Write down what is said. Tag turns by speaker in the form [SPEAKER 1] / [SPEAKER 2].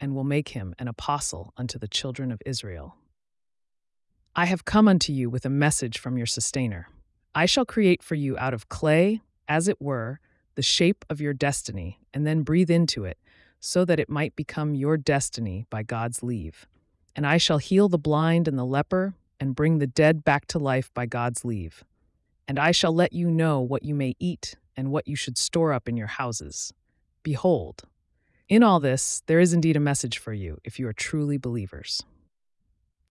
[SPEAKER 1] and will make him an apostle unto the children of Israel. I have come unto you with a message from your sustainer. I shall create for you out of clay, as it were, the shape of your destiny, and then breathe into it, so that it might become your destiny by God's leave. And I shall heal the blind and the leper, and bring the dead back to life by God's leave. And I shall let you know what you may eat and what you should store up in your houses. Behold, in all this, there is indeed a message for you if you are truly believers.